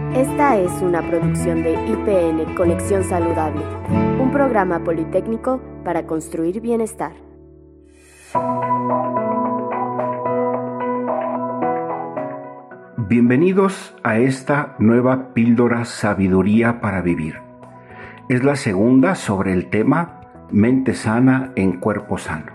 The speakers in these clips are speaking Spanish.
Esta es una producción de IPN Conexión Saludable, un programa politécnico para construir bienestar. Bienvenidos a esta nueva píldora Sabiduría para Vivir. Es la segunda sobre el tema Mente sana en cuerpo sano.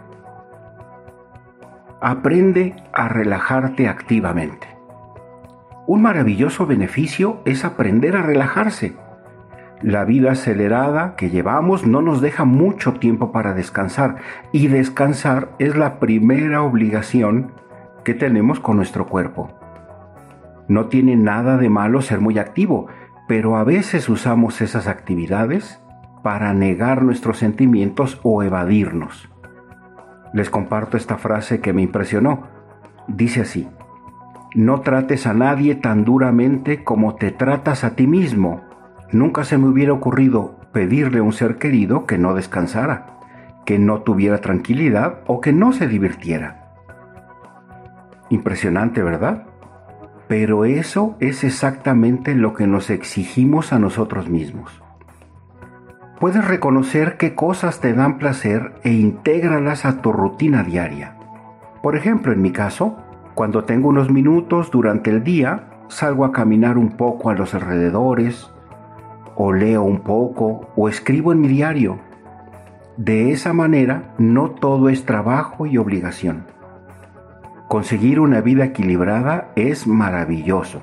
Aprende a relajarte activamente. Un maravilloso beneficio es aprender a relajarse. La vida acelerada que llevamos no nos deja mucho tiempo para descansar, y descansar es la primera obligación que tenemos con nuestro cuerpo. No tiene nada de malo ser muy activo, pero a veces usamos esas actividades para negar nuestros sentimientos o evadirnos. Les comparto esta frase que me impresionó. Dice así: no trates a nadie tan duramente como te tratas a ti mismo. Nunca se me hubiera ocurrido pedirle a un ser querido que no descansara, que no tuviera tranquilidad o que no se divirtiera. Impresionante, ¿verdad? Pero eso es exactamente lo que nos exigimos a nosotros mismos. Puedes reconocer qué cosas te dan placer e intégralas a tu rutina diaria. Por ejemplo, en mi caso, cuando tengo unos minutos durante el día, salgo a caminar un poco a los alrededores, o leo un poco, o escribo en mi diario. De esa manera, no todo es trabajo y obligación. Conseguir una vida equilibrada es maravilloso.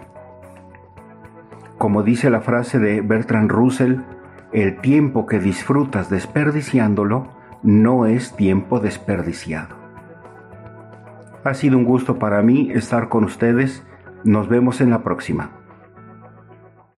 Como dice la frase de Bertrand Russell, el tiempo que disfrutas desperdiciándolo no es tiempo desperdiciado. Ha sido un gusto para mí estar con ustedes. Nos vemos en la próxima.